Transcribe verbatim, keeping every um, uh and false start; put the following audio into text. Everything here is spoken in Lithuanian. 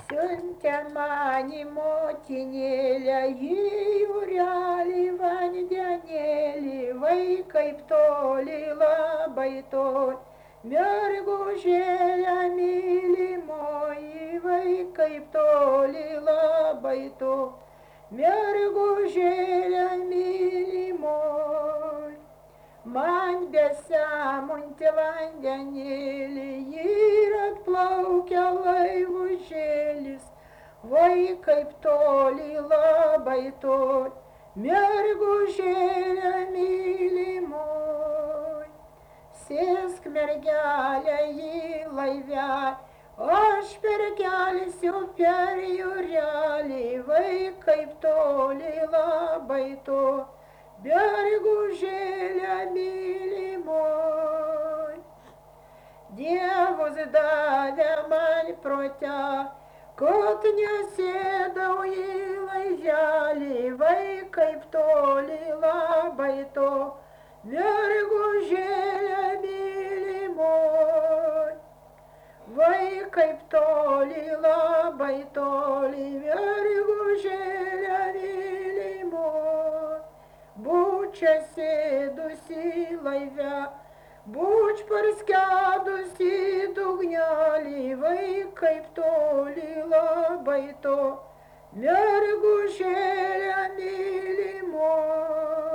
Siuntė man į motinėlę, į jūrelį vandenėlį, vai kaip toli, labai toli. Mergužėlė mylimoji, vai kaip toli, labai toli. Mergužėlė mylimoji. Man besemunti vandenėlį ir atplaukia laivužėlis, vai kaip toli, labai toli, mergužėlė mylimoji. Sėsk mergelė į laivelį, aš perkelsiu per jūrelį, vai kaip toli, labai toli, mergužėlė mylimoji. Dievas davė man protą, kad nesėdau į laivelį, vai kaip toli, labai toli, mergužėlė mylimoji. Vai kaip toli, labai toli, mergužėlė mylimoji. Būč čia sėdusi laive, būč parskedusi dugnelį, vai kaip toli, labai to, mergužėlė mylimoji.